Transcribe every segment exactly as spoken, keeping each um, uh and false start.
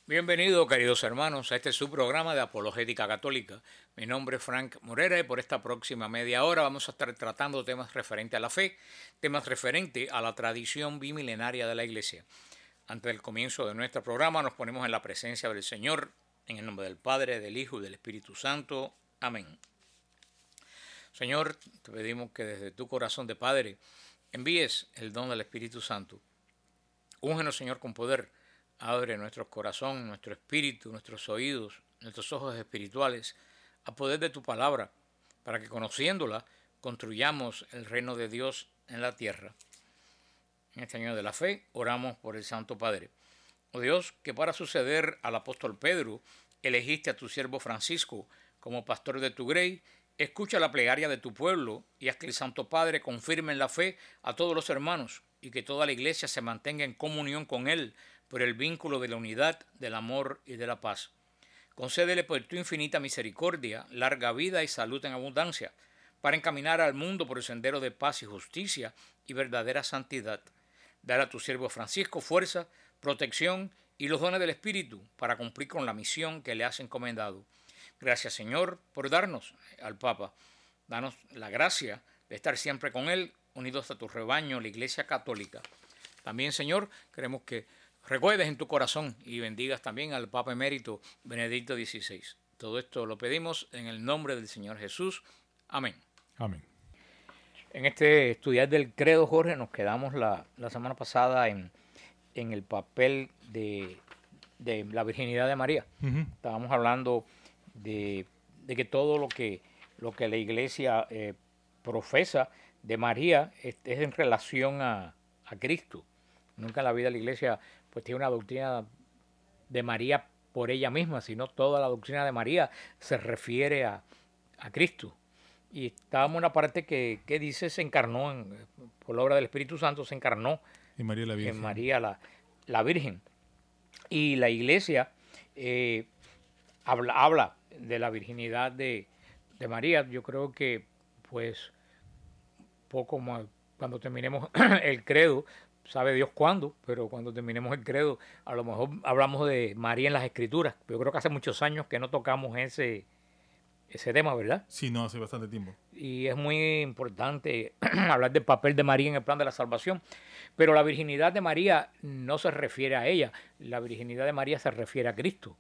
Bienvenidos, queridos hermanos, a este su programa de Apologética Católica. Mi nombre es Frank Morera y por esta próxima media hora vamos a estar tratando temas referentes a la fe, temas referentes a la tradición bimilenaria de la Iglesia. Antes del comienzo de nuestro programa nos ponemos en la presencia del Señor, en el nombre del Padre, del Hijo y del Espíritu Santo. Amén. Señor, te pedimos que desde tu corazón de Padre envíes el don del Espíritu Santo. Úngenos, Señor, con poder. Abre nuestro corazón, nuestro espíritu, nuestros oídos, nuestros ojos espirituales a poder de tu palabra, para que conociéndola construyamos el reino de Dios en la tierra. En este año de la fe oramos por el Santo Padre. Oh Dios, que para suceder al apóstol Pedro elegiste a tu siervo Francisco como pastor de tu grey, escucha la plegaria de tu pueblo y haz que el Santo Padre confirme en la fe a todos los hermanos y que toda la iglesia se mantenga en comunión con él por el vínculo de la unidad, del amor y de la paz. Concédele por tu infinita misericordia larga vida y salud en abundancia, para encaminar al mundo por el sendero de paz y justicia y verdadera santidad. Dar a tu siervo Francisco fuerza, protección y los dones del Espíritu para cumplir con la misión que le has encomendado. Gracias, Señor, por darnos al Papa. Danos la gracia de estar siempre con él, unidos a tu rebaño, la Iglesia Católica. También, Señor, queremos que recuerdes en tu corazón y bendigas también al Papa Emérito Benedicto dieciséis. Todo esto lo pedimos en el nombre del Señor Jesús. Amén. Amén. En este estudiar del credo, Jorge, nos quedamos la, la semana pasada en, en el papel de, de la virginidad de María. Uh-huh. Estábamos hablando de, de que todo lo que, lo que la Iglesia eh, profesa de María es, es en relación a, a Cristo. Nunca en la vida de la Iglesia pues tiene una doctrina de María por ella misma, sino toda la doctrina de María se refiere a, a Cristo. Y estábamos en una parte que, que dice se encarnó, en, por la obra del Espíritu Santo, se encarnó en María la Virgen. En María la, la Virgen. Y la Iglesia eh, habla, habla de la virginidad de, de María. Yo creo que pues poco más, cuando terminemos el credo, sabe Dios cuándo, pero cuando terminemos el credo, a lo mejor hablamos de María en las Escrituras. Yo creo que hace muchos años que no tocamos ese, ese tema, ¿verdad? Sí, no, hace bastante tiempo. Y es muy importante hablar del papel de María en el plan de la salvación. Pero la virginidad de María no se refiere a ella. La virginidad de María se refiere a Cristo.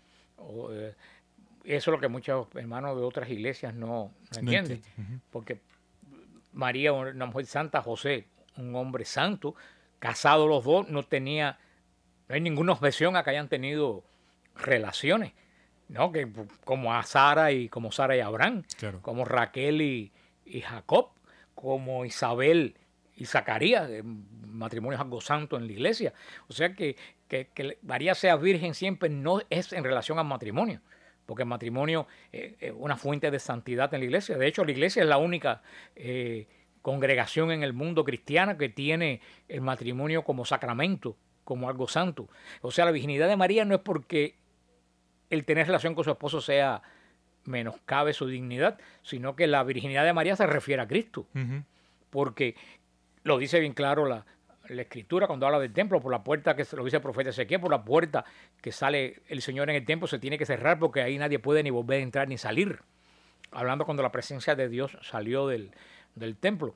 O, eh, eso es lo que muchos hermanos de otras iglesias no, no entienden. No uh-huh. Porque María, una mujer santa, José, un hombre santo, casados los dos, no tenía, no hay ninguna objeción a que hayan tenido relaciones, ¿no? Que como a Sara y como Sara y Abraham, claro. Como Raquel y, y Jacob, como Isabel y Zacarías, matrimonios algo santo en la iglesia. O sea que, que, que María sea virgen siempre no es en relación al matrimonio, porque el matrimonio eh, es una fuente de santidad en la iglesia. De hecho, la iglesia es la única eh, congregación en el mundo cristiana que tiene el matrimonio como sacramento, como algo santo. O sea, la virginidad de María no es porque el tener relación con su esposo sea menoscabe su dignidad, sino que la virginidad de María se refiere a Cristo. Uh-huh. Porque lo dice bien claro la, la Escritura cuando habla del templo, por la puerta que lo dice el profeta Ezequiel, por la puerta que sale el Señor en el templo se tiene que cerrar porque ahí nadie puede ni volver a entrar ni salir. Hablando cuando la presencia de Dios salió del del templo.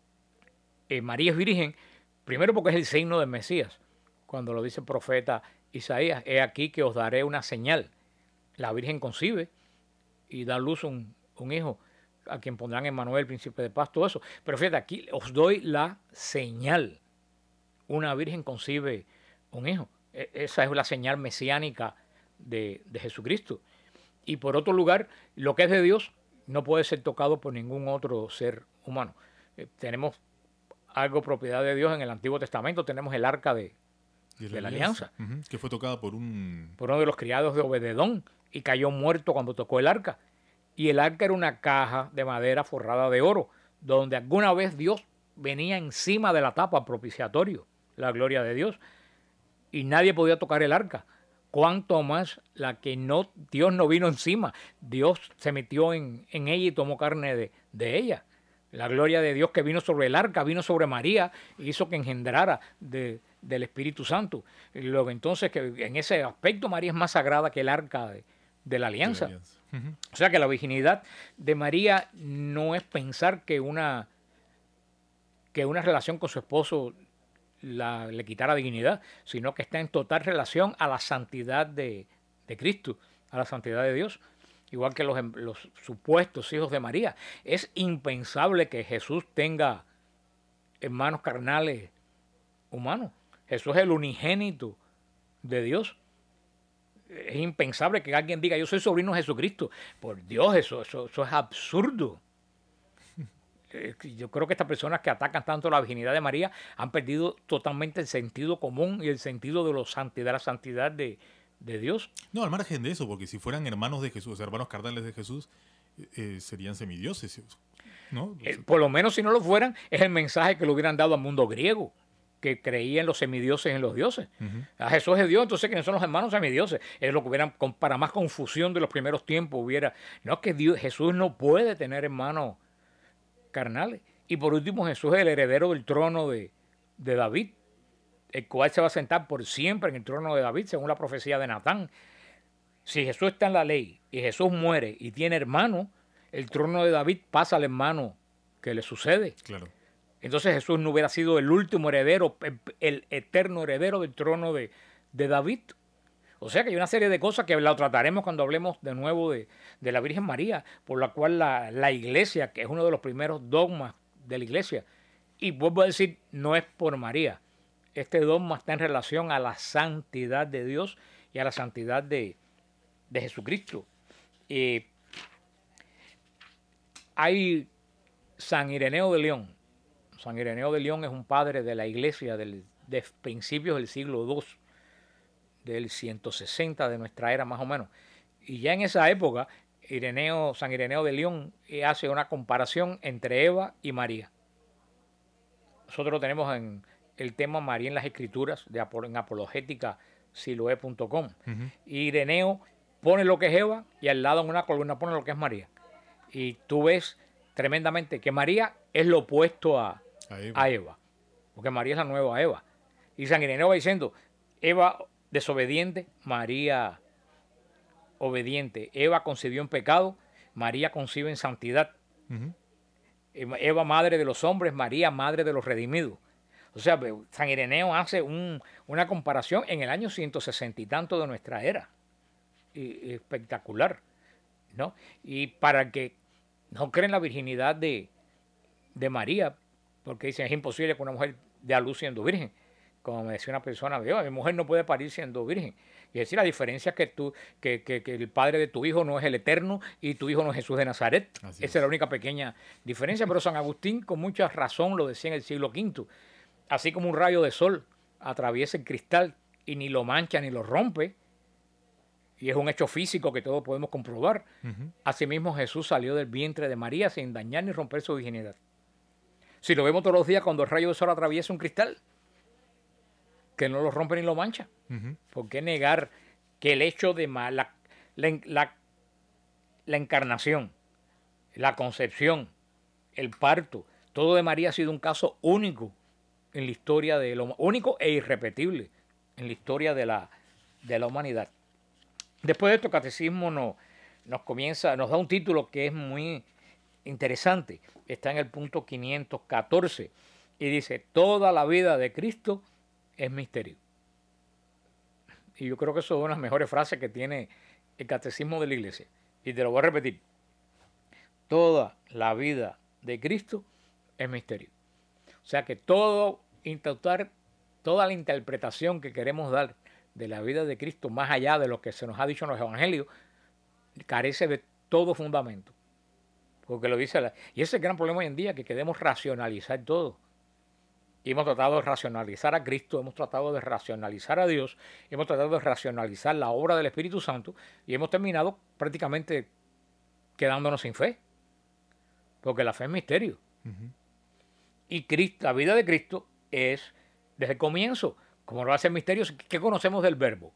Eh, María es virgen, primero porque es el signo del Mesías. Cuando lo dice el profeta Isaías, he aquí que os daré una señal. La Virgen concibe y da luz un, un hijo, a quien pondrán Emmanuel, príncipe de paz, todo eso. Pero fíjate, aquí os doy la señal. Una Virgen concibe un hijo. E- esa es la señal mesiánica de, de Jesucristo. Y por otro lugar, lo que es de Dios no puede ser tocado por ningún otro ser humano. Eh, tenemos algo propiedad de Dios en el Antiguo Testamento, tenemos el arca de, de, de la alianza, alianza. Uh-huh. Que fue tocada por un... por uno de los criados de Obededón y cayó muerto cuando tocó el arca. Y el arca era una caja de madera forrada de oro, donde alguna vez Dios venía encima de la tapa propiciatorio, la gloria de Dios, y nadie podía tocar el arca. Cuanto más la que no, Dios no vino encima, Dios se metió en, en ella y tomó carne de, de ella. La gloria de Dios que vino sobre el arca, vino sobre María e hizo que engendrara de, del Espíritu Santo. Y luego entonces que en ese aspecto María es más sagrada que el arca de, de la alianza. De la alianza. Uh-huh. O sea que la virginidad de María no es pensar que una, que una relación con su esposo la, le quitara dignidad, sino que está en total relación a la santidad de, de Cristo, a la santidad de Dios. Igual que los, los supuestos hijos de María. Es impensable que Jesús tenga hermanos carnales humanos. Jesús es el unigénito de Dios. Es impensable que alguien diga, yo soy sobrino de Jesucristo. Por Dios, eso, eso, eso es absurdo. Yo creo que estas personas que atacan tanto la virginidad de María han perdido totalmente el sentido común y el sentido de, los santi- de la santidad de de Dios. No, al margen de eso, porque si fueran hermanos de Jesús, hermanos carnales de Jesús, eh, serían semidioses, ¿no? Eh, por lo menos si no lo fueran, es el mensaje que le hubieran dado al mundo griego, que creía en los semidioses y en los dioses. Uh-huh. A Jesús es Dios, entonces ¿quiénes son los hermanos semidioses? Es lo que hubieran, para más confusión de los primeros tiempos, hubiera, no, que Dios, Jesús no puede tener hermanos carnales. Y por último, Jesús es el heredero del trono de, de David, el cual se va a sentar por siempre en el trono de David, según la profecía de Natán. Si Jesús está en la ley y Jesús muere y tiene hermano, el trono de David pasa al hermano que le sucede. Claro. Entonces Jesús no hubiera sido el último heredero, el, el eterno heredero del trono de, de David. O sea que hay una serie de cosas que la trataremos cuando hablemos de nuevo de, de la Virgen María, por la cual la, la iglesia, que es uno de los primeros dogmas de la iglesia, y vuelvo a decir, no es por María. Este dogma está en relación a la santidad de Dios y a la santidad de, de Jesucristo. Eh, hay San Ireneo de León. San Ireneo de León es un padre de la iglesia del, de principios del siglo segundo, del ciento sesenta de nuestra era más o menos. Y ya en esa época, Ireneo, San Ireneo de León hace una comparación entre Eva y María. Nosotros lo tenemos en el tema María en las Escrituras de en apologética siloé punto com. Uh-huh. Ireneo pone lo que es Eva y al lado en una columna pone lo que es María. Y tú ves tremendamente que María es lo opuesto a, a, Eva. a Eva, porque María es la nueva Eva. Y San Ireneo va diciendo, Eva desobediente, María obediente. Eva concibió en pecado, María concibe en santidad. Uh-huh. Eva madre de los hombres, María madre de los redimidos. O sea, San Ireneo hace un, una comparación en el año ciento sesenta y tanto de nuestra era. Y, y espectacular, ¿no? Y para que no creen la virginidad de, de María, porque dicen es imposible que una mujer dé a luz siendo virgen. Como me decía una persona, mi mujer no puede parir siendo virgen. Y es decir, la diferencia es que, tú, que, que, que el padre de tu hijo no es el Eterno y tu hijo no es Jesús de Nazaret. Así Esa es. es la única pequeña diferencia. Pero San Agustín con mucha razón lo decía en el siglo quinto. Así como un rayo de sol atraviesa el cristal y ni lo mancha ni lo rompe, y es un hecho físico que todos podemos comprobar, uh-huh. Asimismo Jesús salió del vientre de María sin dañar ni romper su virginidad. Si lo vemos todos los días cuando el rayo de sol atraviesa un cristal, que no lo rompe ni lo mancha. Uh-huh. ¿Por qué negar que el hecho de la, la, la, la encarnación, la concepción, el parto, todo de María ha sido un caso único en la historia de lo único e irrepetible en la historia de la, de la humanidad? Después de esto, Catecismo nos, nos comienza, nos da un título que es muy interesante. Está en el punto quinientos catorce y dice: toda la vida de Cristo es misterio. Y yo creo que eso es una de las mejores frases que tiene el Catecismo de la Iglesia. Y te lo voy a repetir. Toda la vida de Cristo es misterio. O sea que todo intentar, toda la interpretación que queremos dar de la vida de Cristo, más allá de lo que se nos ha dicho en los evangelios, carece de todo fundamento. Porque lo dice la, y ese es el gran problema hoy en día, que queremos racionalizar todo. Y hemos tratado de racionalizar a Cristo, hemos tratado de racionalizar a Dios, hemos tratado de racionalizar la obra del Espíritu Santo y hemos terminado prácticamente quedándonos sin fe. Porque la fe es misterio. Uh-huh. Y Cristo, la vida de Cristo es desde el comienzo. Como lo hace el misterio, ¿qué conocemos del verbo?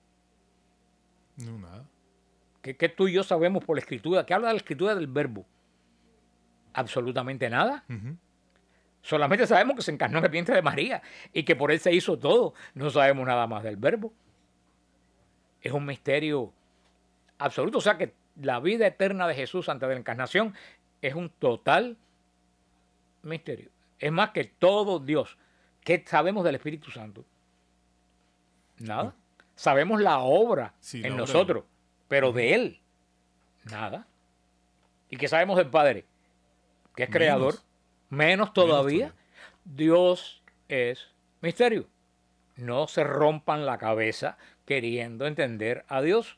No, nada. ¿Qué, qué tú y yo sabemos por la Escritura? ¿Qué habla de la Escritura del verbo? Absolutamente nada. Ujú. Solamente sabemos que se encarnó en el vientre de María y que por él se hizo todo. No sabemos nada más del verbo. Es un misterio absoluto. O sea que la vida eterna de Jesús antes de la encarnación es un total misterio. Es más que todo Dios. ¿Qué sabemos del Espíritu Santo? Nada. Sabemos la obra Sí, la en obra de- nosotros, pero Ujú. de Él, nada. ¿Y qué sabemos del Padre? Que es Menos. creador. Menos todavía. todavía. Dios es misterio. No se rompan la cabeza queriendo entender a Dios.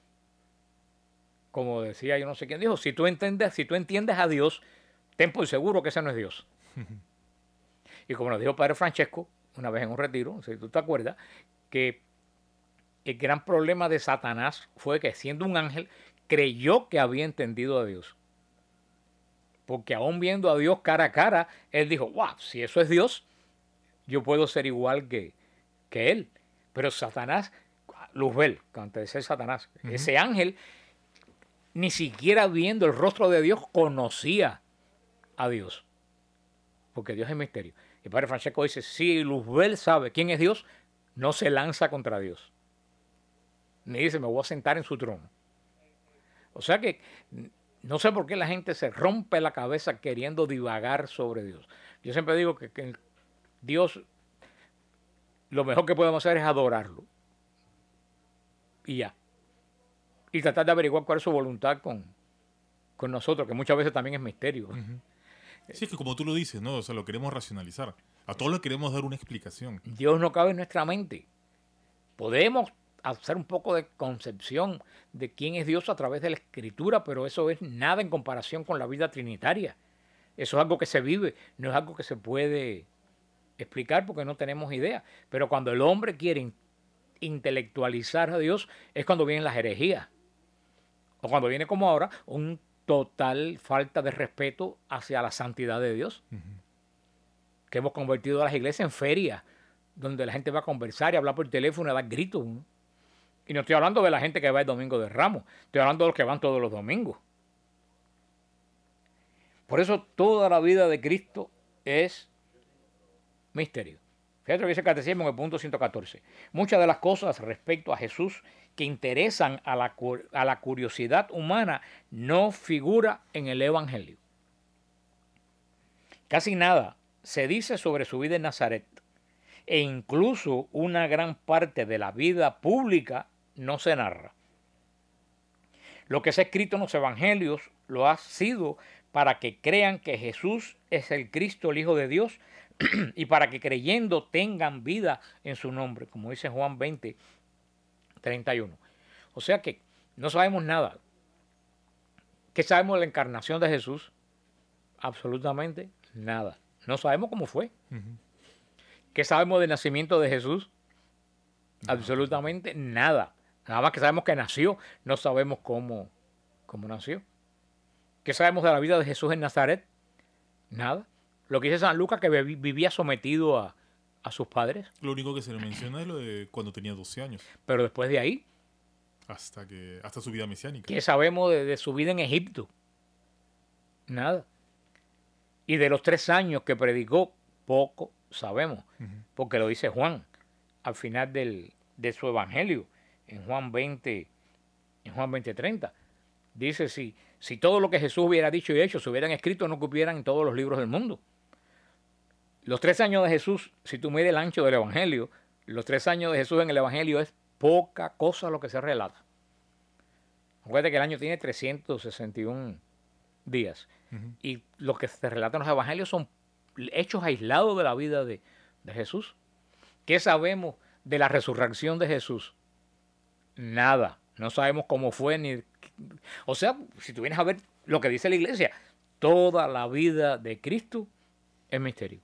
Como decía yo no sé quién dijo, si tú entiendes, si tú entiendes a Dios, ten por seguro que ese no es Dios. Y como nos dijo Padre Francesco una vez en un retiro, si tú te acuerdas, que el gran problema de Satanás fue que siendo un ángel creyó que había entendido a Dios. Porque aún viendo a Dios cara a cara, él dijo, wow, si eso es Dios, yo puedo ser igual que, que él. Pero Satanás, Luzbel, antes de ser Satanás, Ujú. ese ángel, ni siquiera viendo el rostro de Dios, conocía a Dios. Porque Dios es misterio. Y Padre Francesco dice, si Luzbel sabe quién es Dios, no se lanza contra Dios. Ni dice, me voy a sentar en su trono. O sea que no sé por qué la gente se rompe la cabeza queriendo divagar sobre Dios. Yo siempre digo que, que Dios, lo mejor que podemos hacer es adorarlo. Y ya. Y tratar de averiguar cuál es su voluntad con, con nosotros, que muchas veces también es misterio. Ujú. Sí, es que como tú lo dices, ¿no? O sea, lo queremos racionalizar. A todos le queremos dar una explicación. Dios no cabe en nuestra mente. Podemos hacer un poco de concepción de quién es Dios a través de la Escritura, pero eso es nada en comparación con la vida trinitaria. Eso es algo que se vive, no es algo que se puede explicar porque no tenemos idea. Pero cuando el hombre quiere in- intelectualizar a Dios es cuando vienen las herejías. O cuando viene como ahora un total falta de respeto hacia la santidad de Dios. Ujú. Que hemos convertido a las iglesias en ferias, donde la gente va a conversar y hablar por teléfono y dar gritos, ¿no? Y no estoy hablando de la gente que va el domingo de Ramos, estoy hablando de los que van todos los domingos. Por eso toda la vida de Cristo es misterio. Fíjate lo que dice el Catecismo en el punto ciento catorce. Muchas de las cosas respecto a Jesús que interesan a la, a la curiosidad humana no figura en el Evangelio. Casi nada se dice sobre su vida en Nazaret. E incluso una gran parte de la vida pública no se narra. Lo que se ha escrito en los evangelios lo ha sido para que crean que Jesús es el Cristo, el Hijo de Dios, y para que creyendo tengan vida en su nombre, como dice Juan veinte, treinta y uno. O sea que no sabemos nada. ¿Qué sabemos de la encarnación de Jesús? Absolutamente nada. No sabemos cómo fue. Ujú. ¿Qué sabemos del nacimiento de Jesús? Absolutamente nada. Nada más que sabemos que nació, no sabemos cómo, cómo nació. ¿Qué sabemos de la vida de Jesús en Nazaret? Nada. Lo que dice San Lucas, que vivi- vivía sometido a, a sus padres, Lo único que se le menciona es lo de cuando tenía doce años, pero después de ahí, hasta que hasta su vida mesiánica. ¿qué sabemos de, de su vida en Egipto? Nada. Y de los tres años que predicó, poco sabemos, Ujú. porque lo dice Juan al final del, de su evangelio, en Juan veinte, en Juan veinte treinta. Dice, si, si todo lo que Jesús hubiera dicho y hecho se hubieran escrito, no cupieran en todos los libros del mundo. Los tres años de Jesús, si tú mides el ancho del evangelio, los tres años de Jesús en el evangelio es poca cosa lo que se relata. Acuérdate que el año tiene trescientos sesenta y uno días. Ujú. Y lo que se relata en los evangelios son hechos aislados de la vida de, de Jesús. ¿Qué sabemos de la resurrección de Jesús? Nada. No sabemos cómo fue ni... O sea, si tú vienes a ver lo que dice la iglesia, toda la vida de Cristo es misterio.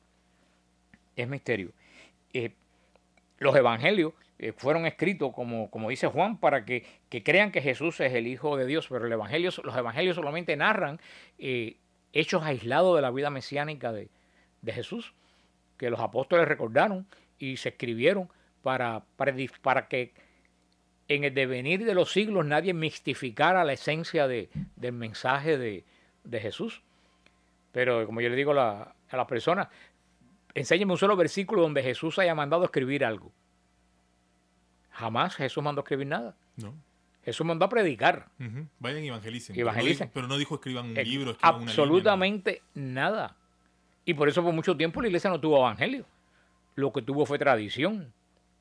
Es misterio. Eh, los evangelios eh, fueron escritos, como, como dice Juan, para que, que crean que Jesús es el Hijo de Dios, pero el evangelio, los evangelios solamente narran eh, hechos aislados de la vida mesiánica de, de Jesús, que los apóstoles recordaron y se escribieron para, para, para que en el devenir de los siglos nadie mistificara la esencia de, del mensaje de, de Jesús. Pero como yo le digo a la, a las personas, enséñeme un solo versículo donde Jesús haya mandado a escribir algo. Jamás Jesús mandó a escribir nada. No. Jesús mandó a predicar. Ujú. Vayan y evangelicen. Evangelicen. Pero no dijo, pero no dijo escriban un Eh, libro, escriban una línea, absolutamente nada. Y por eso por mucho tiempo la iglesia no tuvo evangelio. Lo que tuvo fue tradición.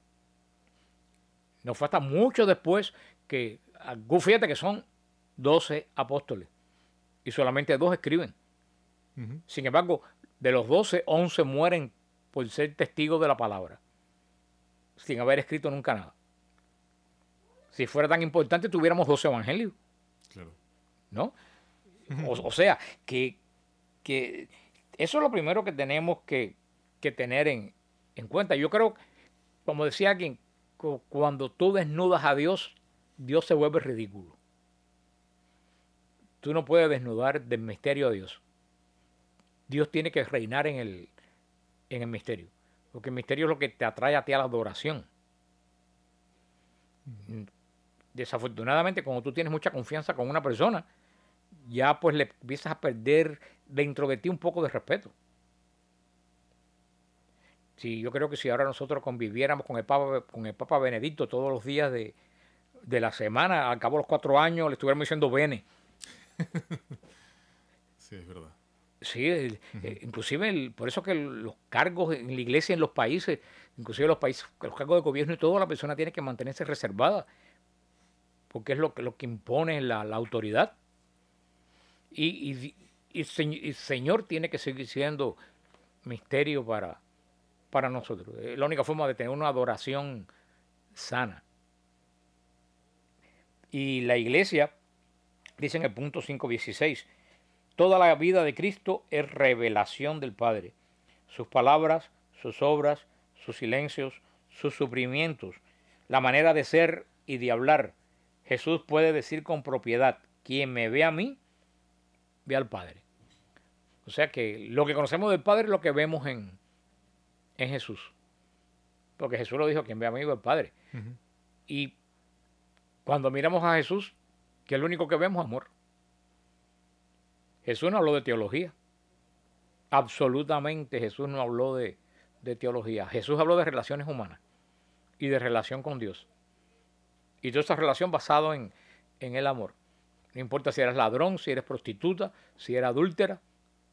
No fue hasta mucho después que, fíjate que son doce apóstoles y solamente dos escriben. no. Ujú. Sin embargo, de los doce, once mueren por ser testigos de la palabra, sin haber escrito nunca nada. Si fuera tan importante, tuviéramos doce evangelios, Claro. ¿no? O, o sea, que, que eso es lo primero que tenemos que, que tener en, en cuenta. Yo creo, como decía alguien, cu- cuando tú desnudas a Dios, Dios se vuelve ridículo. Tú no puedes desnudar del misterio a Dios. Dios tiene que reinar en el, en el misterio. Porque el misterio es lo que te atrae a ti a la adoración. Desafortunadamente, cuando tú tienes mucha confianza con una persona, ya pues le empiezas a perder dentro de ti un poco de respeto. Sí, yo creo que si ahora nosotros conviviéramos con el Papa, con el Papa Benedicto todos los días de, de la semana, al cabo de los cuatro años, le estuviéramos diciendo Bene. Sí, es verdad. Sí, el- eh, inclusive el- por eso que el- los cargos en la iglesia, en los países, inclusive los países, los cargos de gobierno y todo, la persona tiene que mantenerse reservada, porque es lo que, lo que impone la, la autoridad. Y, y, y se- y el Señor tiene que seguir siendo misterio para, para nosotros. Es la única forma de tener una adoración sana. Y la iglesia, dice en el punto cinco dieciséis, toda la vida de Cristo es revelación del Padre. Sus palabras, sus obras, sus silencios, sus sufrimientos, la manera de ser y de hablar. Jesús puede decir con propiedad, quien me ve a mí, ve al Padre. O sea que lo que conocemos del Padre es lo que vemos en, en Jesús. Porque Jesús lo dijo, quien ve a mí, ve al Padre. Ujú. Y cuando miramos a Jesús, que es lo único que vemos, amor. Jesús no habló de teología. Absolutamente Jesús no habló de, de teología. Jesús habló de relaciones humanas y de relación con Dios. Y toda esa relación basada en, en el amor. No importa si eres ladrón, si eres prostituta, si eres adúltera,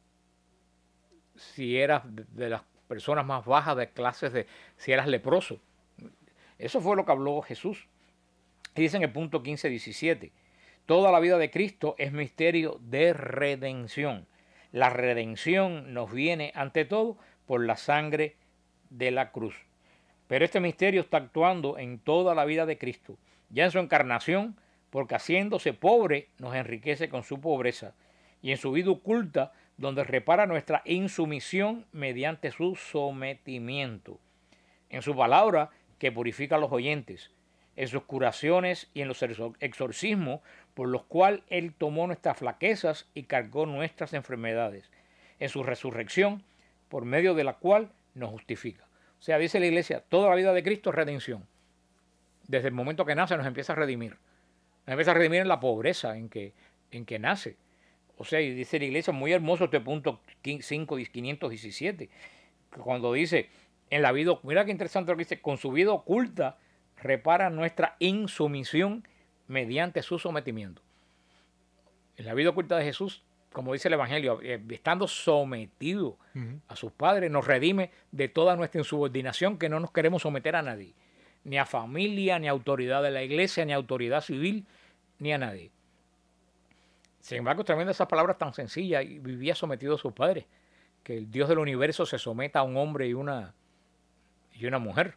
si eras de, de las personas más bajas de clases, de, si eras leproso. Eso fue lo que habló Jesús. Y dice en el punto quince diecisiete, toda la vida de Cristo es misterio de redención. La redención nos viene ante todo por la sangre de la cruz. Pero este misterio está actuando en toda la vida de Cristo, ya en su encarnación, porque haciéndose pobre nos enriquece con su pobreza, y en su vida oculta, donde repara nuestra insumisión mediante su sometimiento. En su palabra, que purifica a los oyentes, en sus curaciones y en los exorcismos, por los cuales Él tomó nuestras flaquezas y cargó nuestras enfermedades, en su resurrección, por medio de la cual nos justifica. O sea, dice la iglesia, toda la vida de Cristo es redención. Desde el momento que nace nos empieza a redimir. Nos empieza a redimir en la pobreza en que, en que nace. O sea, y dice la iglesia, muy hermoso este punto cinco, quinientos diecisiete, cuando dice, en la vida, mira qué interesante lo que dice, con su vida oculta repara nuestra insumisión mediante su sometimiento. En la vida oculta de Jesús, como dice el Evangelio, eh, estando sometido Ujú. a sus padres, nos redime de toda nuestra insubordinación, que no nos queremos someter a nadie, ni a familia, ni a autoridad de la iglesia, ni a autoridad civil, ni a nadie. Sin embargo, tremendo esas palabras tan sencillas, y vivía sometido a sus padres, que el Dios del universo se someta a un hombre y una, y una mujer.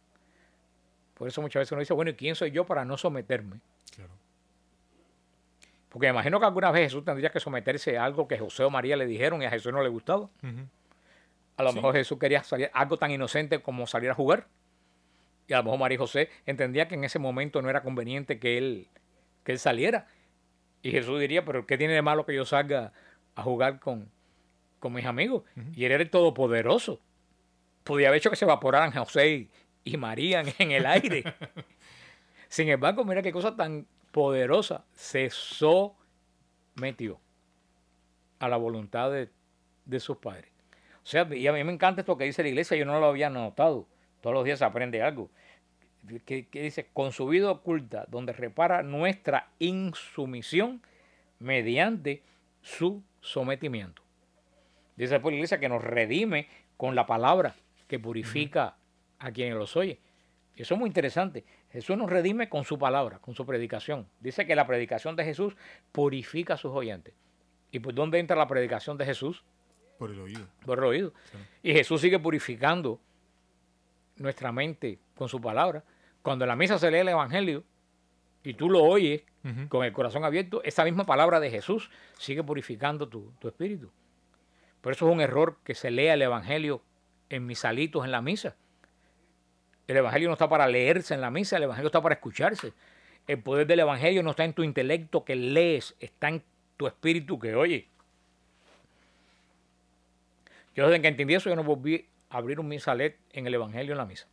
Por eso muchas veces uno dice, bueno, ¿y quién soy yo para no someterme? Claro. Porque me imagino que alguna vez Jesús tendría que someterse a algo que José o María le dijeron y a Jesús no le gustaba. Ujú. A lo Sí. mejor Jesús quería salir algo tan inocente como salir a jugar. Y a lo mejor María y José entendía que en ese momento no era conveniente que él, que él saliera. Y Jesús diría, pero ¿qué tiene de malo que yo salga a jugar con, con mis amigos? Ujú. Y él era el todopoderoso. Podía haber hecho que se evaporaran José y, y María en, en el aire. Sin embargo, mira qué cosa tan poderosa. Se sometió a la voluntad de, de sus padres. O sea, y a mí me encanta esto que dice la iglesia, yo no lo había notado. Todos los días se aprende algo. Que, que dice, con su vida oculta, donde repara nuestra insumisión mediante su sometimiento. Dice por la iglesia que nos redime con la palabra que purifica uh-huh. a quienes los oye. Y eso es muy interesante. Jesús nos redime con su palabra, con su predicación. Dice que la predicación de Jesús purifica a sus oyentes. ¿Y por dónde entra la predicación de Jesús? Por el oído. Por el oído. Sí. Y Jesús sigue purificando nuestra mente con su palabra. Cuando en la misa se lee el Evangelio y tú lo oyes uh-huh. con el corazón abierto, esa misma palabra de Jesús sigue purificando tu, tu espíritu. Por eso es un error que se lea el Evangelio en misalitos en la misa. El Evangelio no está para leerse en la misa, el Evangelio está para escucharse. El poder del Evangelio no está en tu intelecto que lees, está en tu espíritu que oye. Yo desde que entendí eso, yo no volví a abrir un misalet en el Evangelio en la misa.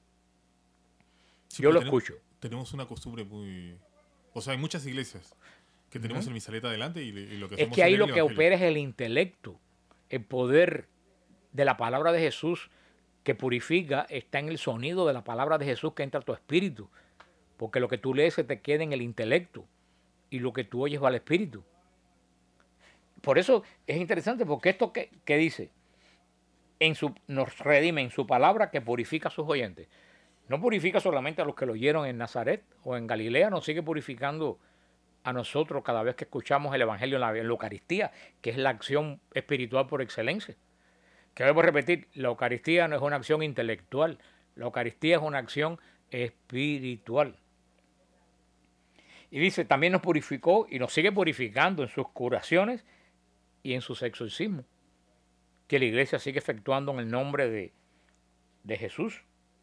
Sí, yo lo tenemos, escucho. Tenemos una costumbre muy... O sea, hay muchas iglesias que tenemos uh-huh. el misalet adelante y, y lo que hacemos es que ahí es lo que Evangelio. opera es el intelecto. El poder de la palabra de Jesús que purifica está en el sonido de la palabra de Jesús que entra a tu espíritu. Porque lo que tú lees se te queda en el intelecto y lo que tú oyes va al espíritu. Por eso es interesante, porque esto que, que dice, en su, nos redime en su palabra que purifica a sus oyentes. No purifica solamente a los que lo oyeron en Nazaret o en Galilea, nos sigue purificando a nosotros cada vez que escuchamos el Evangelio en la, en la Eucaristía, que es la acción espiritual por excelencia. Que debo repetir, la Eucaristía no es una acción intelectual, la Eucaristía es una acción espiritual. Y dice, también nos purificó y nos sigue purificando en sus curaciones y en sus exorcismos, que la iglesia sigue efectuando en el nombre de, de Jesús.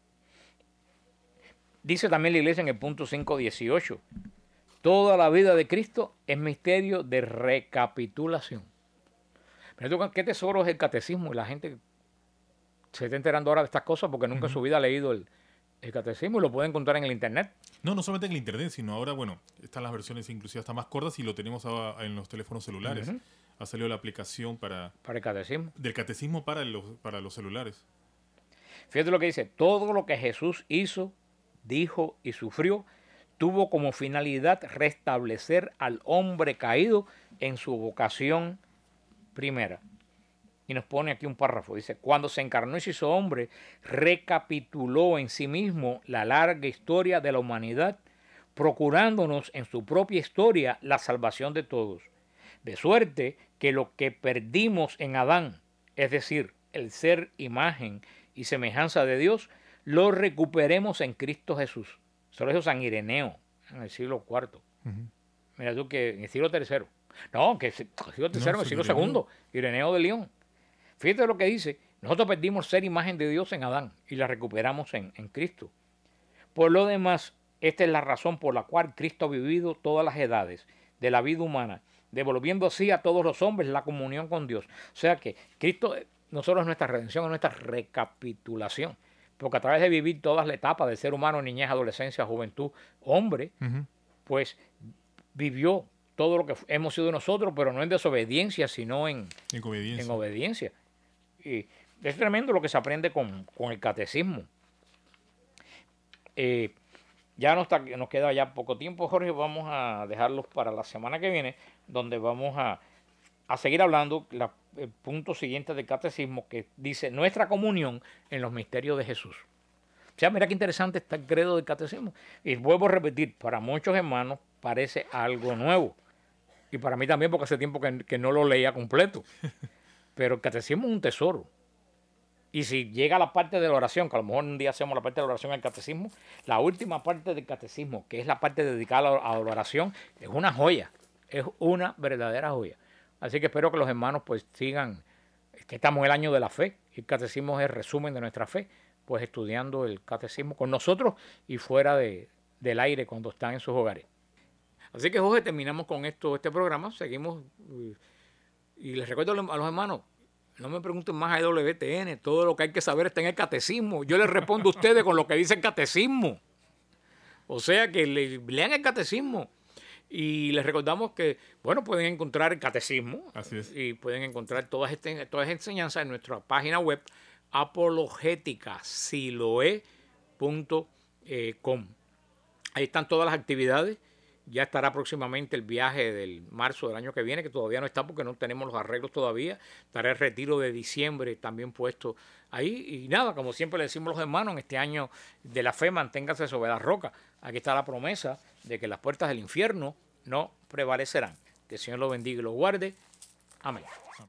Dice también la iglesia en el punto cinco dieciocho, toda la vida de Cristo es misterio de recapitulación. Pero ¿qué tesoro es el catecismo? Y la gente se está enterando ahora de estas cosas porque nunca uh-huh. en su vida ha leído el, el catecismo y lo puede encontrar en el internet. No, no solamente en el internet, sino ahora, bueno, están las versiones inclusive hasta más cortas y lo tenemos ahora en los teléfonos celulares. Uh-huh. Ha salido la aplicación para... Para el catecismo. Del catecismo para los, para los celulares. Fíjate lo que dice, todo lo que Jesús hizo, dijo y sufrió, tuvo como finalidad restablecer al hombre caído en su vocación primera. Y nos pone aquí un párrafo, dice, cuando se encarnó y se hizo hombre, recapituló en sí mismo la larga historia de la humanidad, procurándonos en su propia historia la salvación de todos. De suerte que lo que perdimos en Adán, es decir, el ser imagen y semejanza de Dios, lo recuperemos en Cristo Jesús. Eso lo dijo San Ireneo en el siglo cuarto. Uh-huh. Mira tú que en el siglo tercero. No, que en el siglo tercero, no, en el siglo Ireneo. segundo. Ireneo de León. Fíjate lo que dice. Nosotros perdimos ser imagen de Dios en Adán y la recuperamos en, en Cristo. Por lo demás, esta es la razón por la cual Cristo ha vivido todas las edades de la vida humana, devolviendo así a todos los hombres la comunión con Dios. O sea que Cristo, nosotros es nuestra redención, es nuestra recapitulación. Porque a través de vivir todas las etapas del ser humano, niñez, adolescencia, juventud, hombre, uh-huh. pues vivió todo lo que hemos sido nosotros, pero no en desobediencia, sino en, en obediencia. En obediencia. Y es tremendo lo que se aprende con, con el catecismo. Eh, ya nos, está, nos queda ya poco tiempo, Jorge, vamos a dejarlos para la semana que viene, donde vamos a, a seguir hablando la, el punto siguiente del catecismo, que dice nuestra comunión en los misterios de Jesús. O sea, mira qué interesante está el credo del catecismo. Y vuelvo a repetir, para muchos hermanos parece algo nuevo. Y para mí también, porque hace tiempo que, que no lo leía completo. Pero el catecismo es un tesoro. Y si llega a la parte de la oración, que a lo mejor un día hacemos la parte de la oración al catecismo, la última parte del catecismo, que es la parte dedicada a la oración, es una joya. Es una verdadera joya. Así que espero que los hermanos pues sigan, que estamos en el año de la fe, y el catecismo es el resumen de nuestra fe, pues estudiando el catecismo con nosotros y fuera de, del aire cuando están en sus hogares. Así que, Jorge, terminamos con esto, este programa, seguimos, y les recuerdo a los hermanos, no me pregunten más a E W T N, todo lo que hay que saber está en el catecismo, yo les respondo a ustedes con lo que dice el catecismo, o sea que le, lean el catecismo, Y les recordamos que, bueno, pueden encontrar el catecismo. Así es. Y pueden encontrar todas estas todas enseñanzas en nuestra página web apologética siloé punto com. Ahí están todas las actividades. Ya estará próximamente el viaje del marzo del año que viene, que todavía no está porque no tenemos los arreglos todavía. Estará el retiro de diciembre también puesto ahí. Y nada, como siempre le decimos los hermanos, en este año de la fe, manténgase sobre la roca. Aquí está la promesa de que las puertas del infierno no prevalecerán. Que el Señor lo bendiga y lo guarde. Amén.